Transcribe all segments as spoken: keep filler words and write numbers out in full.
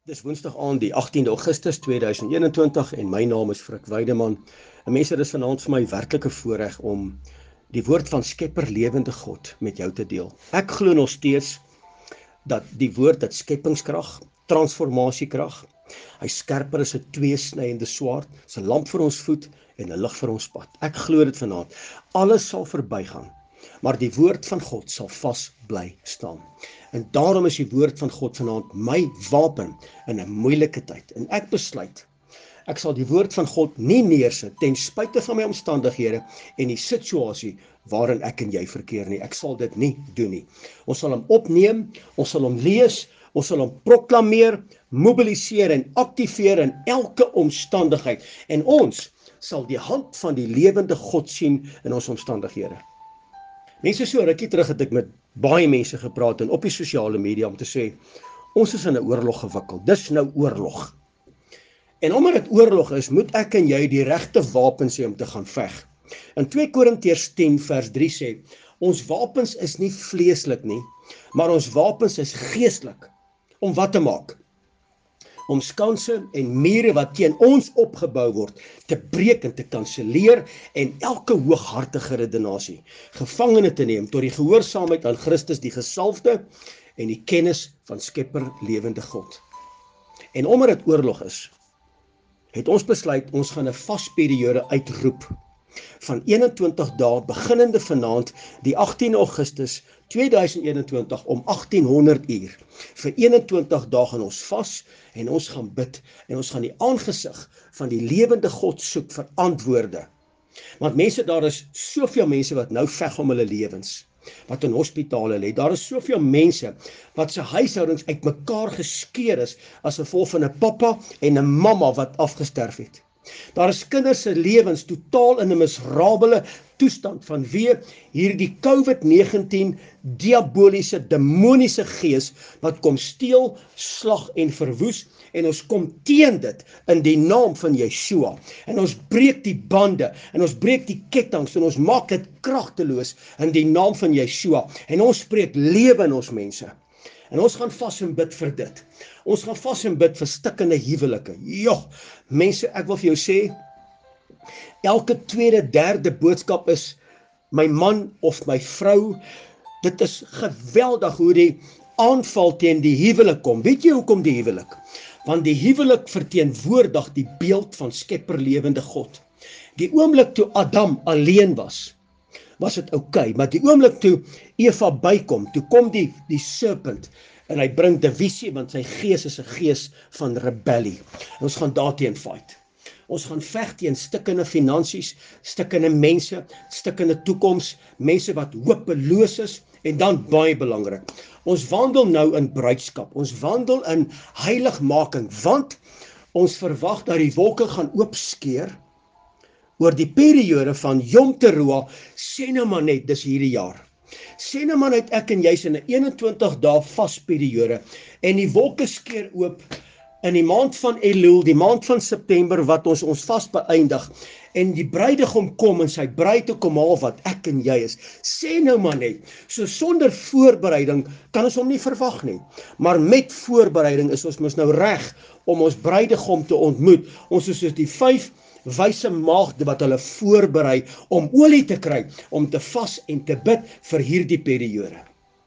Dis Woensdag aand die agtiende Augustus tweeduisend eenentwintig en my naam is Frik Weideman. En mense, dis vanaand vir my werklike voorreg om die woord van Skepper lewende God met jou te deel. Ek glo nog steeds dat die woord dat skepingskrag, transformasiekrag, hy skerper as 'n tweesnydende swaard, 'n lamp vir ons voet en 'n lig vir ons pad. Ek glo dit vanaand. Alles sal verbygaan, maar die woord van God sal vas bly staan. En daarom is die woord van God vanaand my wapen in 'n moeilike tyd. En ek besluit, ek sal die woord van God nie neersit ten spyte van my omstandighede en die situasie waarin ek en jy verkeer nie. Ek sal dit nie doen nie. Ons sal hom opneem, ons sal hom lees, ons sal hom proklameer, mobiliseer en aktiveer in elke omstandigheid. En ons sal die hand van die lewende God sien in ons omstandighede. Mense, so rukkie terug het ek met baie mense gepraat en op die sosiale media om te sê, ons is in 'n oorlog gewikkeld, dis nou oorlog. En omdat dit oorlog is, moet ek en jy die regte wapens hê om te gaan veg. In twee Korintiërs tien vers drie sê, ons wapens is nie vleeslik nie, maar ons wapens is geestelik. Om wat te maak? Om skanse en mure wat teen ons opgebou word, te breek en te kanselleer en elke hooghartige redenasie gevangene te neem tot die gehoorsaamheid aan Christus die gesalfde en die kennis van Skepper lewende God. En omdat dit oorlog is, het ons besluit ons gaan 'n vasperiode uitroep van eenentwintig dae beginnende vanaand die agtiende Augustus tweeduisend eenentwintig om achttienhonderd uur. Vir eenentwintig dae gaan ons vas en ons gaan bid en ons gaan die aangesig van die lewende God soek vir antwoorde. Want mense, daar is soveel mense wat nou veg om hulle lewens, wat in hospitale lê. Daar is soveel mense wat se huishoudings uitmekaar geskeur is as gevolg van 'n pappa en 'n mamma wat afgesterf het. Daar is kinders se lewens totaal in 'n miserabele toestand vanweë hierdie COVID negentien diaboliese, demoniese gees wat kom steel, slag en verwoes, en ons kom teen dit in die naam van Yeshua. En ons breek die bande en ons breek die kettinge en ons maak dit kragteloos in die naam van Yeshua. En ons spreek lewe in ons mense. En ons gaan vas en bid vir dit. Ons gaan vas en bid vir stikkende huwelike. Joh, mense, ek wil vir jou sê, elke tweede, derde boodskap is my man of my vrou. Dit is geweldig hoe die aanval teen die huwelik kom. Weet jy hoekom die huwelik? Want die huwelik verteenwoordig die beeld van Skepper lewende God. Die oomblik toe Adam alleen was, was dit oukei, maar die oomblik toe Eva bykom, toe kom die, die serpent, en hy bring divisie, want sy gees is 'n gees van rebellie. En ons gaan daarteen fight. Ons gaan veg teen stikkende finansies, stikkende mense, stikkende toekoms, mense wat hopeloos is, en dan baie belangrik. Ons wandel nou in bruidskap, ons wandel in heiligmaking, want ons verwag dat die wolke gaan oopskeer oor die periode van Yom Teruah, sê nou maar net, dis hierdie jaar. Sê nou maar net ek en jy's in 'n eenentwintig dae vasperiode, en die wolke skeer oop in die maand van Elul, die maand van September, wat ons ons vas beëindig, en die bruidegom kom en sy bruid te kom haal wat ek en jy is. Sê nou maar net, so sonder voorbereiding kan ons hom nie verwag nie, maar met voorbereiding is ons mos nou reg om ons bruidegom te ontmoet. Ons is soos die vyf wyse maagde wat hulle voorberei om olie te kry, om te vas en te bid vir hierdie periode.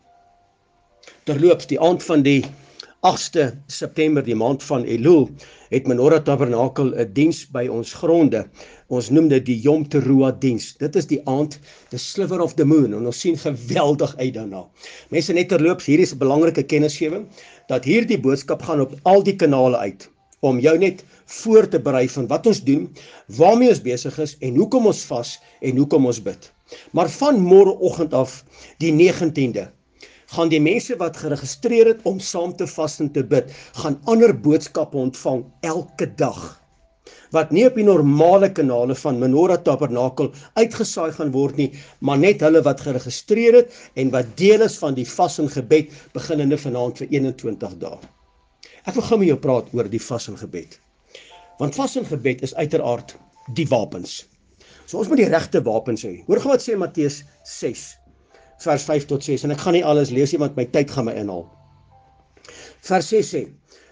Terloops, die aand van die agste September, die maand van Elul, het Menorah Tabernakel 'n diens by ons gronde. Ons noem dit die Yom Teruah diens. Dit is die aand, the sliver of the moon, en ons sien geweldig uit daarna. Mense, net terloops, hier is 'n belangrike kennisgewing, dat hierdie boodskap gaan op al die kanale uit, om jou net voor te berei van wat ons doen, waarmee ons besig is, en hoekom ons vas, en hoekom ons bid. Maar van môreoggend af, die negentiende, gaan die mense wat geregistreer het om saam te vas en te bid, gaan ander boodskappe ontvang elke dag, wat nie op die normale kanale van Menorah Tabernakel uitgesaai gaan word nie, maar net hulle wat geregistreer het, en wat deel is van die vas en gebed, beginnende vanaand vir eenentwintig dae. Ek wil gou met jou praat oor die vas en gebed. Want vas en gebed is uiteraard die wapens. So ons moet die regte wapens hê. Hoor gou wat sê Matteus ses, vers vyf tot ses, en ek gaan nie alles lees nie, want my tyd gaan my inhaal. Vers ses sê,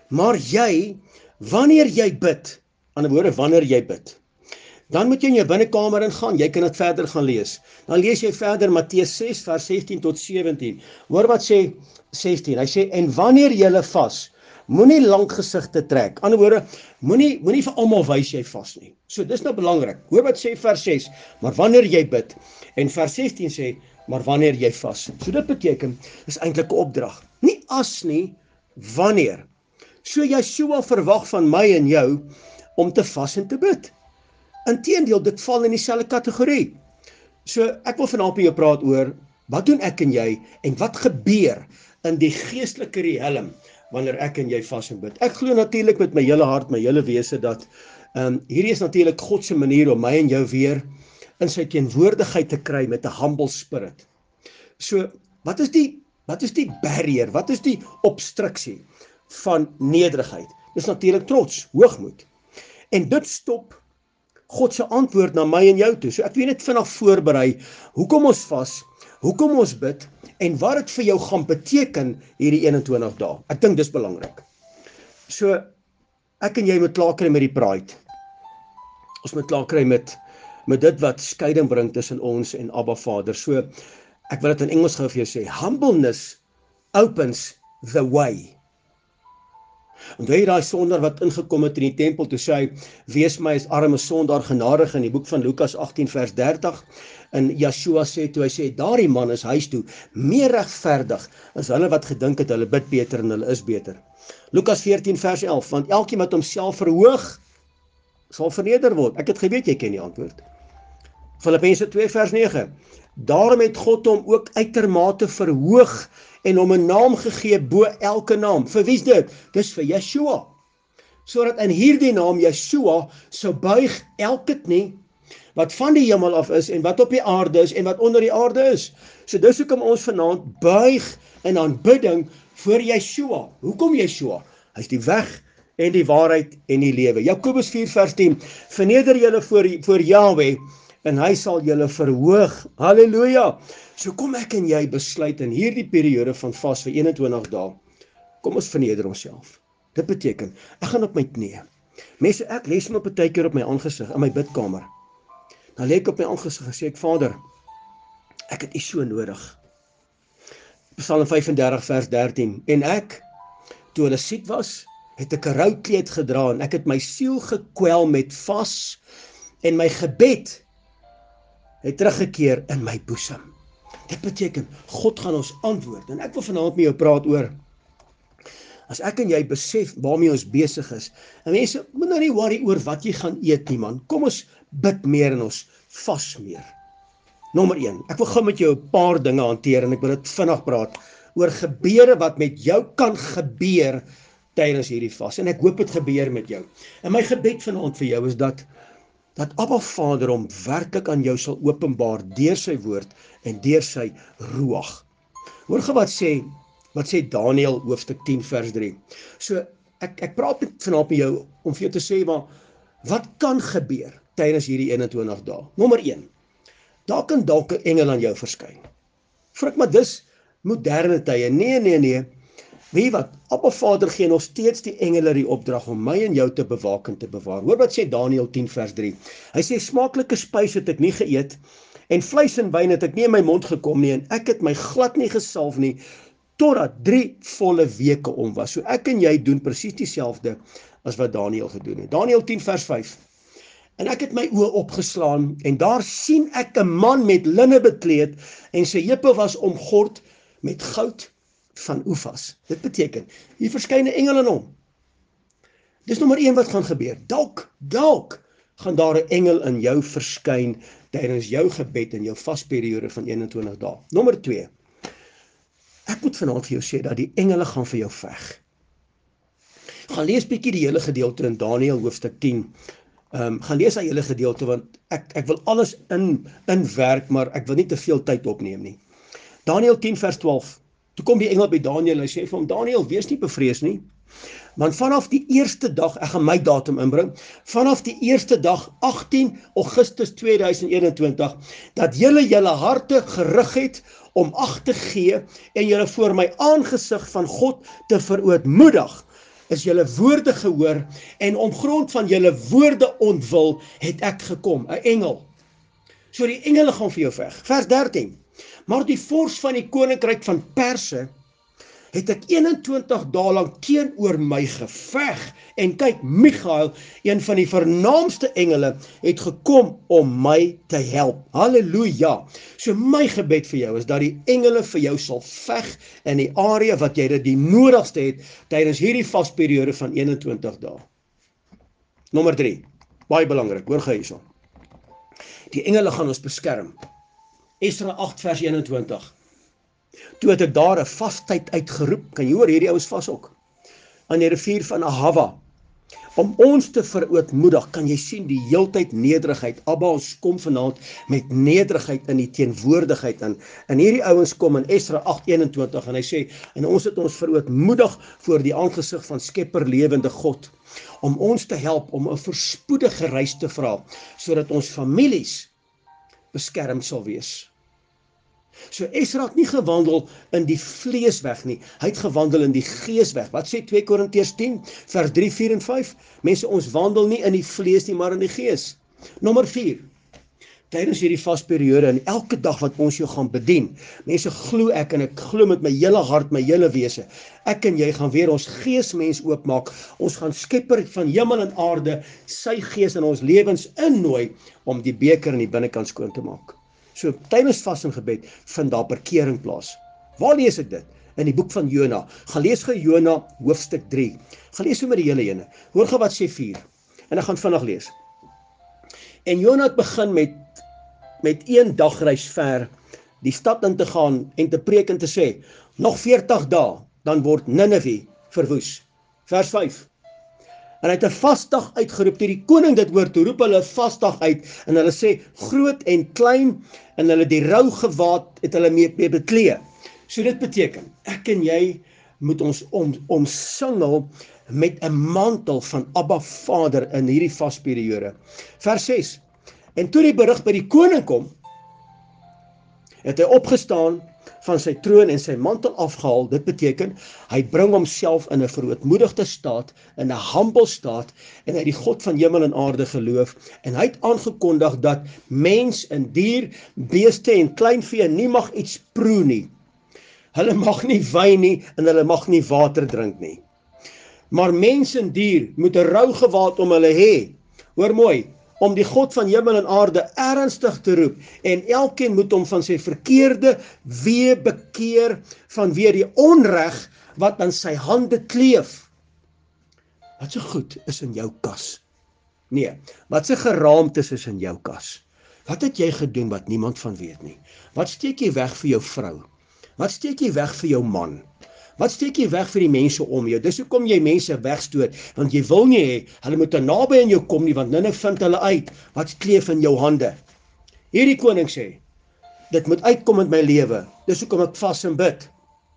Maar jy, wanneer jy bid, aan 'n woorde, wanneer jy bid, dan moet jy in jou binnekamer ingaan, jy kan dit verder gaan lees. Dan lees jy verder Matteus ses vers sestien tot sewentien. Hoor wat sê sestien, hy sê, en wanneer jy vas, moenie lank gesigte trek. Aan 'n woorde, moenie moenie vir almal wys jy vas nie. So dis nou belangrik. Hoor wat sê vers ses, maar wanneer jy bid, en vers sestien sê, maar wanneer jy vas. So dit beteken, is eintlik 'n opdrag. Nie as nie, wanneer. So Yeshua verwag van my en jou om te vas en te bid. Inteendeel, dit val in dieselfde kategorie. So ek wil vanaand met jou praat oor, wat doen ek en jy, en wat gebeur in die geestelike riekelm wanneer ek en jy vas en bid. Ek glo natuurlik met my hele hart, my hele wese, dat um, hierdie is natuurlik God se manier om my en jou weer in sy teenwoordigheid te kry met 'n humble spirit. So, wat is die, wat is die barrier, wat is die obstruksie van nederigheid? Dis natuurlik trots, hoogmoed. En dit stop God se antwoord na my en jou toe. So ek wil net vinnig voorberei, hoekom ons vas, hoekom ons bid, en wat dit vir jou gaan beteken hierdie eenentwintig dae. Ek dink dis belangrik. So, ek en jy moet klaar kry met die pride. Ons moet klaar kry met, met dit wat skeiding bring tussen ons en Abba Vader. So, ek wil dit in Engels gou vir jou sê, humbleness opens the way. En jy daai sondaar wat ingekom het in die tempel, toe sê hy, wees my as arme sondaar genadig, in die boek van Lukas agttien vers dertig, en Yeshua sê toe, hy sê, daardie man is huis toe, meer regverdig, as hulle wat gedink het, hulle bid beter en hulle is beter. Lukas veertien vers elf, want elkeen wat homself verhoog, sal verneder word. Ek het geweet, jy ken die antwoord. Filippense twee vers nege, daarom het God hom ook uitermate verhoog, en hom 'n naam gegee bo elke naam. Vir wie is dit? Dis vir Yeshua. Sodat in hierdie naam Yeshua sou buig elke knie wat van die hemel af is en wat op die aarde is en wat onder die aarde is. So dis hoekom ons vanaand buig in aanbidding voor Yeshua. Hoekom Yeshua? Hy is die weg en die waarheid en die lewe. Jakobus vier vers tien, verneder julle voor, voor Yahweh en hy sal julle verhoog. Halleluja! So kom ek en jy besluit in hierdie periode van vas vir eenentwintig dae, kom ons verneder onsself. Dit beteken, ek gaan op my knieë. Mense, ek lees my partykeer op my aangesig, in my bidkamer. Dan lê ek op my aangesig en sê ek, Vader, ek het U so nodig. Psalm vyf-en-dertig vers dertien, en ek, toe hulle siek was, het ek 'n roukleed gedra, en ek het my siel gekwel met vas, en my gebed het teruggekeer in my boesem. Dit beteken, God gaan ons antwoord, en ek wil vanaand met jou praat oor, as ek en jy besef waarmee ons besig is, en mense, moet nou nie worry oor wat jy gaan eet nie man, kom ons bid meer en ons vas meer. Nommer een, ek wil gou met jou 'n paar dinge hanteer, en ek wil dit vinnig praat, oor gebeure wat met jou kan gebeur, tydens hierdie vas, en ek hoop dit gebeur met jou. En my gebed vanaand vir jou is dat, dat Abba Vader hom werklik aan jou sal openbaar, deur sy woord, en deur sy ruach. Hoor gou wat sê, wat sê Daniël hoofstuk tien vers drie. So, ek, ek praat vanaand met jou, om vir jou te sê, maar, wat kan gebeur, tydens hierdie eenentwintig dae? Nommer een, daar kan dalk 'n engel aan jou verskyn. Vrik, maar dis moderne tye, nee, nee, nee, weet jy wat, Abba Vader gee nog steeds die engele die opdrag om my en jou te bewaak en te bewaar. Hoor wat sê Daniël tien vers drie. Hy sê, smaaklike spys het ek nie geëet, en vleis en wyn het ek nie in my mond gekom nie, en ek het my glad nie gesalf nie, totdat drie volle weke om was. So ek en jy doen presies dieselfde as wat Daniël gedoen het. Daniël tien vers vyf. En ek het my oë opgeslaan, en daar sien ek 'n man met linne bekleed, en sy heupe was omgord met goud van Ufas. Dit beteken, hier verskyn 'n engel in hom. Dis nommer een wat gaan gebeur. Dalk, dalk gaan daar 'n engel in jou verskyn tydens jou gebed en jou vasperiode van eenentwintig dae. Nommer twee. Ek moet vanaand vir jou sê dat die engele gaan vir jou veg. Gaan lees bietjie die hele gedeelte in Daniël hoofstuk tien. Um, gaan lees daai hele gedeelte, want ek, ek wil alles in, inwerk, maar ek wil nie te veel tyd opneem nie. Daniël tien vers twaalf. Toe kom die engel by Daniël en hy sê vir hom, Daniël, wees nie bevrees nie, want vanaf die eerste dag, ek gaan my datum inbring, vanaf die eerste dag, agtien Augustus tweeduisend eenentwintig, dat julle julle harte gerig het om ag te gee en julle voor my aangesig van God te verootmoedig, is julle woorde gehoor, en om grond van julle woorde ontwil, het ek gekom, 'n engel. So die engele gaan vir jou veg. Vers dertien. Maar die vors van die koninkryk van Perse, het ek eenentwintig dae lank teenoor my geveg, en kyk, Michael, een van die vernaamste engele, het gekom om my te help. Halleluja. So my gebed vir jou is dat die engele vir jou sal veg in die area wat jy dit die nodigste het tydens hierdie vasperiode van eenentwintig dae. Nommer drie, baie belangrik, hoor gou hierso. Die engele gaan ons beskerm. Esra agt vers eenentwintig. Toe het ek daar 'n vastyd uitgeroep, kan jy hoor, hierdie ouens vas ook, aan die rivier van Ahava, om ons te verootmoedig. Kan jy sien die heeltyd nederigheid, Abba, ons kom vanaand met nederigheid in die teenwoordigheid in, en hierdie ouens kom in Esra agt eenentwintig, en hy sê, en ons het ons verootmoedig voor die aangesig van Skepper lewende God, om ons te help, om 'n voorspoedige reis te vra, sodat ons families beskerm sal wees. So Esra het nie gewandel in die vleesweg nie, hy het gewandel in die geesweg. Wat sê twee Korintiërs tien, vers drie, vier en vyf? Mense, ons wandel nie in die vlees nie, maar in die gees. Nommer vier, tydens hierdie vasperiode en elke dag wat ons jou gaan bedien, mense, glo ek, en ek glo met my hele hart, my hele wese, ek en jy gaan weer ons geesmens oopmaak, ons gaan Skepper van hemel en aarde, sy gees in ons lewens innooi, om die beker in die binnekant skoon te maak. So tydens vas en gebed vind daar parkering plaas. Waar lees ek dit? In die boek van Jona. Gaan lees gou Jona hoofstuk drie. Gaan lees sommer die hele ene. Hoor gou wat sê vier. En ek gaan vinnig lees. En Jona het begin met met een dagreis ver die stad in te gaan en te preek en te sê, nog veertig dae, dan word Ninive verwoes. Vers vyf. En hy het 'n vasdag uitgeroep, toe die koning dit hoor, toe roep hulle 'n vasdag uit, en hulle sê, groot en klein, en hulle die rougewaad het hulle mee, mee beklee. So dit beteken, ek en jy moet ons om, omsingel met 'n mantel van Abba Vader in hierdie vasperiode. Vers ses. En toe die berig by die koning kom, het hy opgestaan van sy troon en sy mantel afgehaal. Dit beteken, hy bring homself in 'n verootmoedigde staat, in 'n humble staat, en hy het die God van hemel en aarde geloof, en hy het aangekondig dat mens en dier, beeste en kleinvee nie mag iets proe nie. Hulle mag nie wyn nie, en hulle mag nie water drink nie. Maar mens en dier moet 'n rougewaad om hulle hê. Hoor mooi, om die God van hemel en aarde ernstig te roep, en elkeen moet hom van sy verkeerde wee bekeer, vanweë die onreg wat aan sy hande kleef. Wat so goed is in jou kas? Nee, wat se geraamtes is in jou kas? Wat het jy gedoen wat niemand van weet nie? Wat steek jy weg vir jou vrou? Wat steek jy weg vir jou man? Wat steek jy weg vir die mense om jou? Dis hoekom jy mense wegstoot, want jy wil nie hê, hulle moet te naby aan jou kom nie, want nou vind hulle uit, wat kleef in jou hande. Hierdie koning sê, dit moet uitkom in my lewe, dis hoekom ek vas en bid.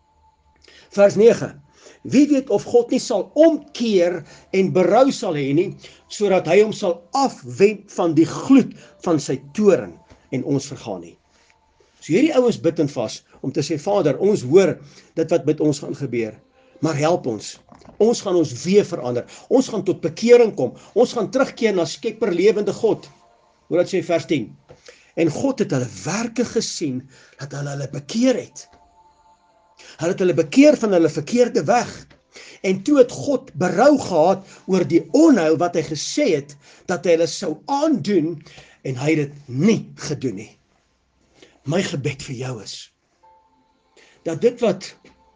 Vers nege, wie weet of God nie sal omkeer en berou sal hê nie, sodat hy hom sal afwend van die gloed van sy toorn en ons vergaan nie. So hierdie ouens bid en vas, om te sê, Vader, ons hoor dit wat met ons gaan gebeur, maar help ons, ons gaan ons wee verander, ons gaan tot bekering kom, ons gaan terugkeer na Skepper lewende God. Hoe dat sê vers tien, en God het hulle werke gesien, dat hulle hulle bekeer het. Hulle het hulle bekeer van hulle verkeerde weg, en toe het God berou gehad oor die onheil wat hy gesê het, dat hy hulle sou aandoen, en hy het dit nie gedoen nie. My gebed vir jou is, dat dit wat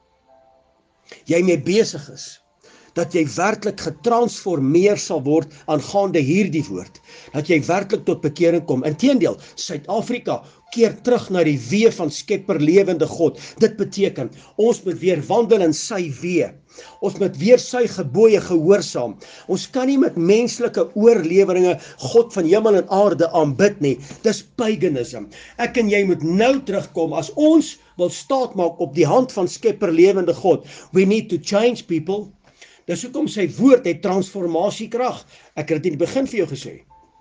jy mee besig is, dat jy werklik getransformeer sal word aangaande hierdie woord, dat jy werklik tot bekering kom. Inteendeel, Suid-Afrika keer terug na die wee van Skepper lewende God. Dit beteken, ons moet weer wandel in sy wee. Ons moet weer sy gebooie gehoorsaam. Ons kan nie met menslike oorleweringe God van hemel en aarde aanbid nie. Dis paganism. Ek en jy moet nou terugkom as ons wil staat maak op die hand van Skepper lewende God. We need to change, people. Dis hoekom sy woord het transformasiekrag. Ek het dit in die begin vir jou gesê.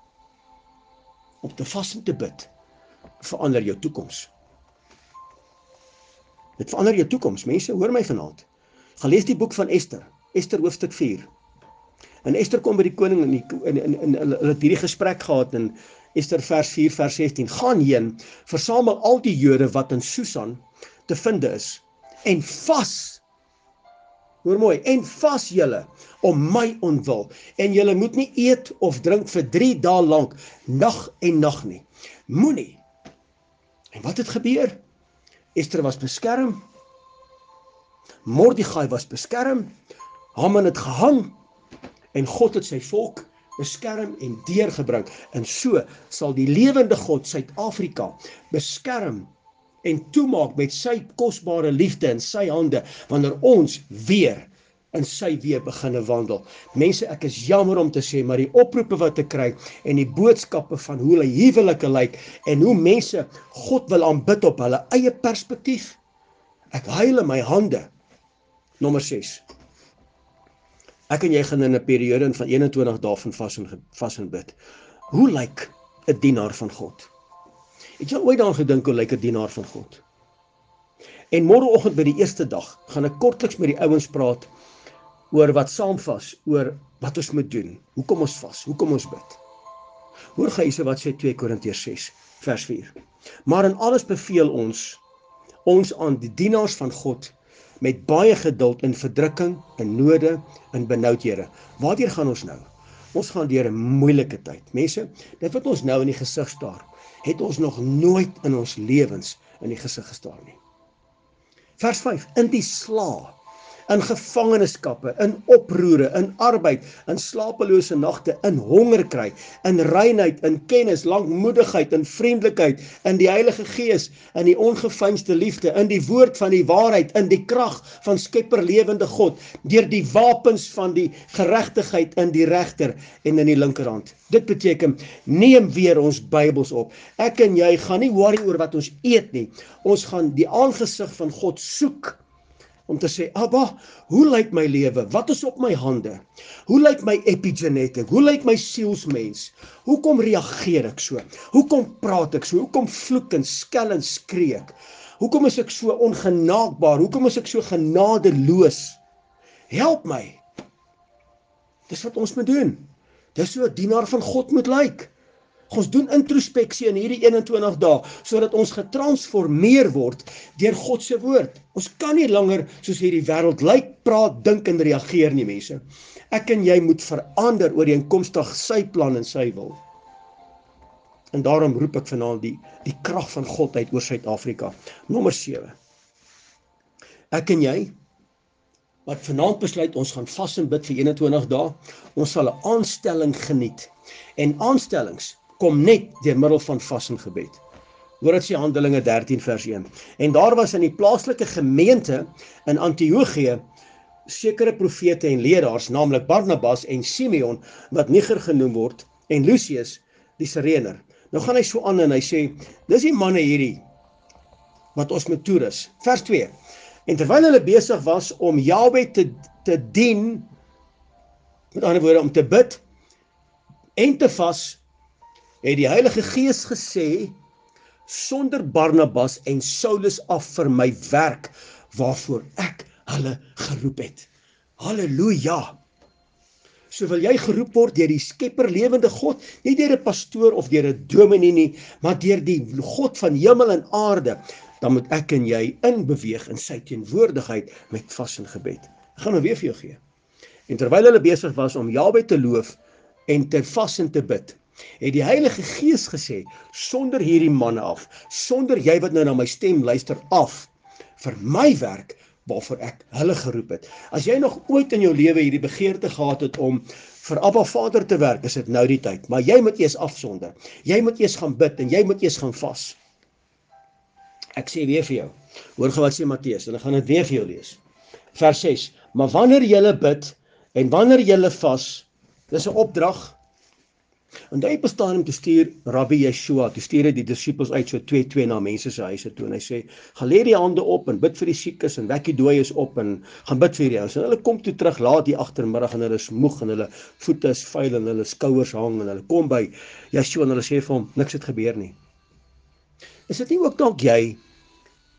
Om te vas en te bid, verander jou toekoms. Dit verander jou toekoms. Mense, hoor my vanaand. Gaan lees die boek van Ester. Ester hoofstuk vier. En Ester kom by die koning en, die, en, en, en hulle het hierdie gesprek gehad in Ester vers vier, vers sestien. Gaan heen, versamel al die Jode wat in Susan te vind is, en vas, hoor mooi, en vas julle om my ontwil, en julle moet nie eet of drink vir drie dae lank, nag en nag nie. Moenie. En wat het gebeur? Ester was beskerm, Mordegai was beskerm, Haman het gehang, en God het sy volk beskerm en deurgebring. En so sal die lewende God Suid-Afrika beskerm en toemaak met sy kosbare liefde in sy hande, wanneer ons weer in sy weer beginne wandel. Mense, ek is jammer om te sê, maar die oproepe wat ek kry, en die boodskappe van hoe hulle huwelike lyk, en hoe mense God wil aanbid op hulle eie perspektief, ek huil in my hande. Nommer ses. Ek en jy gaan in 'n periode van eenentwintig dae van vas en, vas en bid. Hoe lyk 'n dienaar van God? Het jy ooit daaraan gedink hoe lyk 'n dienaar van God? En môreoggend by die eerste dag gaan ek kortliks met die ouens praat oor wat saamvas, oor wat ons moet doen. Hoekom ons vas? Hoekom ons bid? Hoor gou hierse wat sê twee Korintiërs ses vers vier. Maar in alles beveel ons ons aan die dienaars van God met baie geduld in verdrukking, in node, in benoudhede. Waardeur gaan ons nou? Ons gaan deur 'n moeilike tyd. Mense, dit wat ons nou in die gesig staar, het ons nog nooit in ons lewens in die gesig gestaar nie. Vers vyf, in die sla, in gevangenskappe, in oproere, in arbeid, in slapelose nagte, in honger kry, in reinheid, in kennis, lankmoedigheid, in vriendelikheid, in die Heilige Gees, in die ongeveinsde liefde, in die woord van die waarheid, in die krag van Skepper lewende God, deur die wapens van die geregtigheid in die regter en in die linkerhand. Dit beteken, neem weer ons Bybels op. Ek en jy gaan nie worry oor wat ons eet nie. Ons gaan die aangesig van God soek, om te sê, Abba, hoe lyk my lewe? Wat is op my hande? Hoe lyk my epigenetic? Hoe lyk my sielsmens? Hoekom reageer ek so? Hoekom praat ek so? Hoekom vloek en skel en skree ek? Hoekom is ek so ongenaakbaar? Hoekom is ek so genadeloos? Help my. Dis wat ons moet doen. Dis hoe 'n dienaar van God moet lyk. Ons doen introspeksie in hierdie eenentwintig dae, sodat ons getransformeer word deur God se woord. Ons kan nie langer soos hierdie wêreld lyk, praat, dink en reageer nie, mense. Ek en jy moet verander ooreenkomstig sy plan en sy wil. En daarom roep ek vanaand die, die krag van God uit oor Suid-Afrika. Nommer sewe. Ek en jy, wat vanaand besluit, ons gaan vas en bid vir eenentwintig dae, ons sal 'n aanstelling geniet. En aanstellings kom net deur middel van vas en gebed. Hoor dit sê Handelinge dertien vers een. En daar was in die plaaslike gemeente in Antiochië sekere profete en leraars, naamlik Barnabas en Simeon, wat Niger genoem word, en Lucius, die Sirener. Nou gaan hy so aan en hy sê, dis die manne hierdie, wat ons moet toerus. Vers twee. En terwyl hulle besig was om Jahwe te, te dien, met ander woorde, om te bid, en te vas, het die Heilige Gees gesê, sonder Barnabas en Saulus af vir my werk, waarvoor ek hulle geroep het. Halleluja! So wil jy geroep word deur die Skepper lewende God, nie deur 'n pastoor of deur 'n dominee nie, maar deur die God van hemel en aarde, dan moet ek en jy inbeweeg in sy teenwoordigheid met vas en gebed. Ek gaan nou weer vir jou gee. En terwyl hulle besig was om Jahwe te loof en te vas en te bid, het die Heilige Gees gesê, sonder hierdie manne af, sonder jy wat nou na my stem luister af, vir my werk, waarvoor ek hulle geroep het. As jy nog ooit in jou lewe hierdie begeerte gehad het om vir Abba Vader te werk, is dit nou die tyd. Maar jy moet eers afsonder. Jy moet eers gaan bid en jy moet eers gaan vas. Ek sê weer vir jou. Hoor gou wat sê Matteus en ek gaan dit weer vir jou lees. Vers ses. Maar wanneer julle bid en wanneer julle vas, dis 'n opdrag. En hy bestaan om te stuur Rabbi Yeshua, toe stuur hy die disippels uit so twee twee na mense se huise toe en hy sê, gaan lê die hande op en bid vir die siekes en wek die dooies op en gaan bid vir die ouens. En hulle kom toe terug laat die agtermiddag en hulle is moeg en hulle voete is vuil en hulle skouers hang en hulle kom by Yeshua en hulle sê vir hom, niks het gebeur nie. Is dit nie ook dalk jy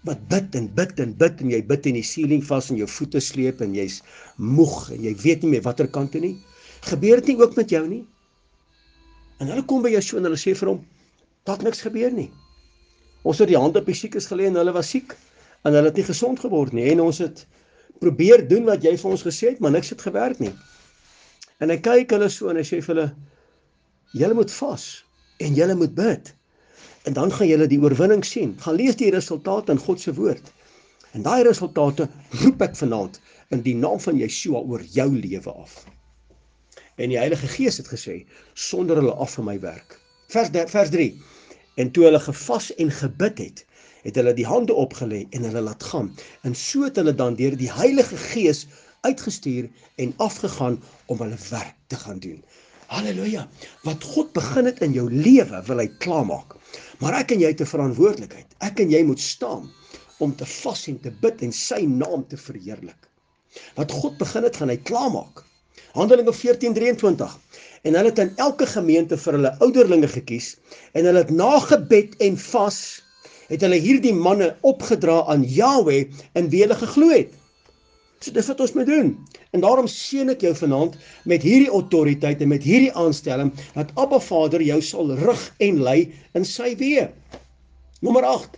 wat bid en bid en bid en jy bid in die ceiling vas en jou voete sleep en jy's moeg en jy weet nie meer watter kant toe nie. Gebeur dit nie ook met jou nie? En hulle kom by jou so en hulle sê vir hom, daar het niks gebeur nie. Ons het die hand op die siekes gelê en hulle was siek en hulle het nie gesond geword nie en ons het probeer doen wat jy vir ons gesê het, maar niks het gewerk nie. En hy kyk hulle so en hy sê vir hulle, julle moet vas en julle moet bid. En dan gaan julle die oorwinning sien. Gaan lees die resultate in God se woord. En daai resultate roep ek vanaand in die naam van Yeshua oor jou lewe af. En die Heilige Gees het gesê, sonder hulle af van my werk. Vers, vers drie. En toe hulle gevas en gebid het, het hulle die hande opgelê en hulle laat gaan. En so het hulle dan deur die Heilige Gees uitgestuur en afgegaan om hulle werk te gaan doen. Halleluja. Wat God begin het in jou lewe, wil hy klaarmaak. Maar ek en jy het 'n verantwoordelikheid. Ek en jy moet staan om te vas en te bid en sy naam te verheerlik. Wat God begin het, gaan hy klaarmaak. Handelinge veertien drieëntwintig. En hulle het in elke gemeente vir hulle ouderlinge gekies en hulle het na gebed en vas het hulle hierdie manne opgedra aan Yahweh in wie hulle geglo het. So dis wat ons moet doen. En daarom seën ek jou vanaand met hierdie autoriteit en met hierdie aanstelling dat Abba Vader jou sal rig en lei in sy weë. Nommer agt.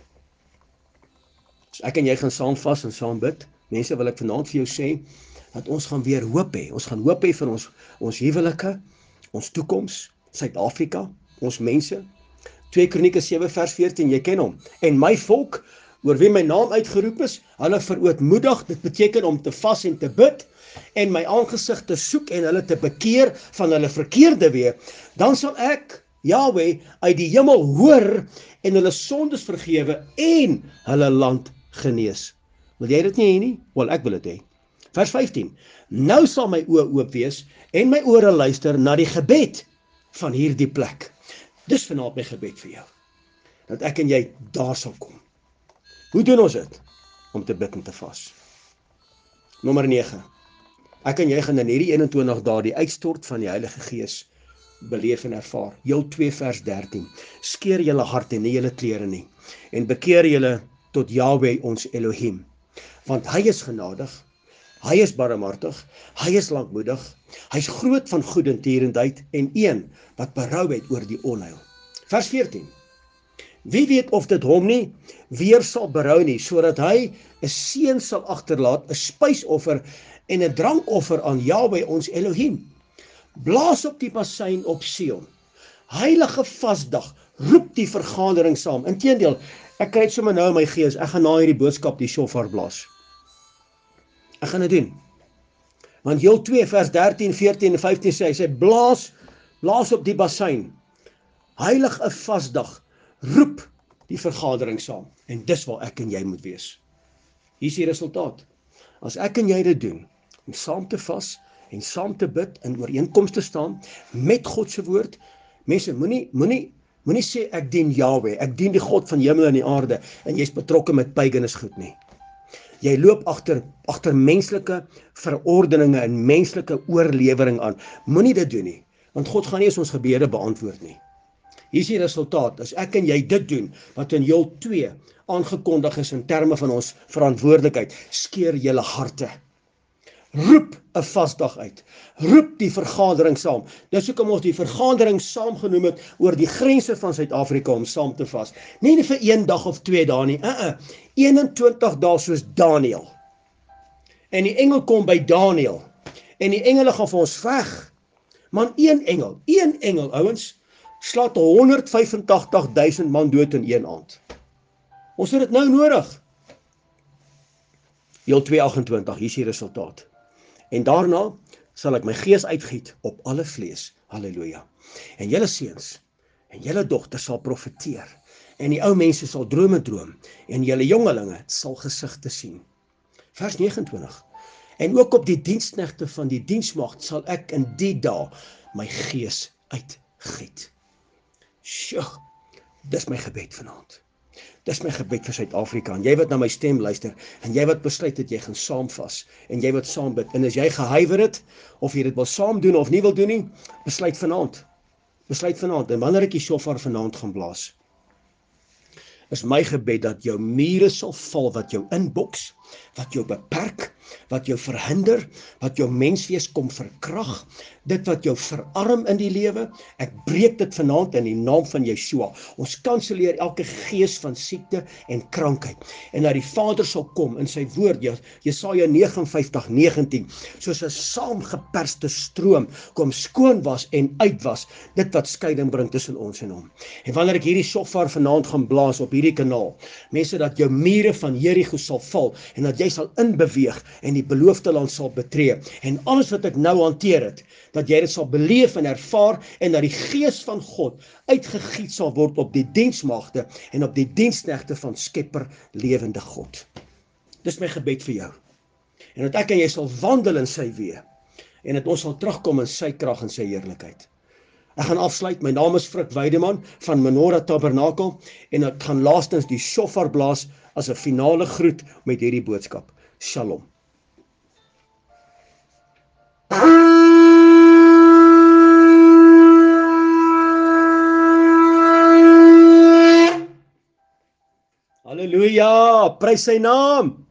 So ek en jy gaan saam vas en saam bid. Mense, wil ek vanaand vir jou sê dat ons gaan weer hoop hê. Ons gaan hoop hê vir ons ons huwelike, ons toekoms, Suid-Afrika, ons mense. twee Kronieke sewe vers veertien, jy ken hom. En my volk, oor wie my naam uitgeroep is, hulle verootmoedig, dit beteken om te vas en te bid, en my aangesig te soek en hulle te bekeer van hulle verkeerde weë, dan sal ek, Yahweh, uit die hemel hoor en hulle sondes vergewe en hulle land genees. Wil jy dit nie hê nie? Wel, ek wil dit hê. Vers vyftien. Nou sal my oë oop wees en my ore luister na die gebed van hierdie plek. Dis vanaand my gebed vir jou. Dat ek en jy daar sal kom. Hoe doen ons dit? Om te bid en te vas. Nommer nege. Ek en jy gaan in hierdie eenentwintig dae die uitstort van die Heilige Gees beleef en ervaar. Joel twee vers dertien. Skeer julle harte en nie julle klere nie. En bekeer julle tot Yahweh ons Elohim. Want hy is genadig, hy is barmhartig, hy is lankmoedig, hy is groot van goedertierenheid en een wat berou het oor die onheil. Vers veertien. Wie weet of dit hom nie weer sal berou nie, sodat hy 'n seun sal agterlaat, 'n spysoffer en 'n drankoffer aan Yahweh ons Elohim. Blaas op die bassein op Sion. Heilige vasdag, roep die vergadering saam. Inteendeel, ek kry dit sommer nou in my gees, ek gaan na hierdie boodskap die shofar blaas. Ek gaan dit doen. Want Joel twee vers dertien, veertien en vyftien sê, hy sê, blaas, blaas op die bassein. Heilig 'n vasdag, roep die vergadering saam. En dis waar ek en jy moet wees. Hier is die resultaat. As ek en jy dit doen, om saam te vas en saam te bid en ooreenkoms te staan met God se woord, mense, moenie moenie moenie sê ek dien Yahweh, ek dien die God van hemel en die aarde en jy's betrokke met paganisme goed nie. Jy loop agter agter menslike verordeninge en menslike oorlewering aan. Moenie dit doen nie, want God gaan nie eens ons gebede beantwoord nie. Hier is die resultaat, as ek en jy dit doen, wat in Joel twee aangekondig is in terme van ons verantwoordelikheid, skeer julle harte. Roep 'n vasdag uit. Roep die vergadering saam. Dis hoekom ons die vergadering saam genoem het oor die grense van Suid-Afrika om saam te vas. Nie vir een dag of twee dae nie. Uh -uh. eenentwintig dae soos Daniël. En die engel kom by Daniël. En die engele gaan vir ons veg. Man, een engel, een engel, ouens, slaat honderd vyf en tagtig duisend man dood in een aand. Ons het dit nou nodig. Joel twee agentwintig, hier is die resultaat. En daarna sal ek my gees uitgiet op alle vlees. Halleluja. En julle seuns en julle dogters sal profeteer. En die ou mense sal drome droom. En julle jongelinge sal gesigte sien. Vers negenentwintig. En ook op die diensknegte van die diensmagd sal ek in die dae my gees uitgiet. Sjoe, dis my gebed vanaand. Dis my gebed vir Suid-Afrika, en jy wat na my stem luister, en jy wat besluit dat jy gaan saamvas, en jy wat saam bid, en as jy gehuiwer het, of jy dit wil saam doen of nie wil doen nie, besluit vanaand, besluit vanaand, en wanneer ek die shofar vanaand gaan blaas, is my gebed dat jou mure sal val wat jou inboks, wat jou beperk, wat jou verhinder, wat jou menswees kom verkrag, dit wat jou verarm in die lewe. Ek breek dit vanaand in die naam van Yeshua. Ons kanselleer elke gees van siekte en krankheid. En dat die Vader sal kom in sy woord, Jesaja vyf nege vyf negentien, soos 'n saamgeperste stroom, kom skoon was en uitwas, dit wat skeiding bring tussen ons en hom. En wanneer ek hierdie shofar vanaand gaan blaas op hierdie kanaal, mense, dat jou mure van Jericho sal val, en dat jy sal inbeweeg en die beloofde land sal betree, en alles wat ek nou hanteer het, dat jy dit sal beleef en ervaar, en dat die gees van God uitgegiet sal word op die diensmagte en op die diensknegte van Skepper lewende God. Dis my gebed vir jou. En dat ek en jy sal wandel in sy weë, en dat ons sal terugkom in sy krag en sy heerlikheid. Ek gaan afsluit, my naam is Frik Weideman van Menorah Tabernakel, en ek gaan laastens die shofar blaas as 'n finale groet met hierdie boodskap. Shalom. Halleluja, prys sy naam.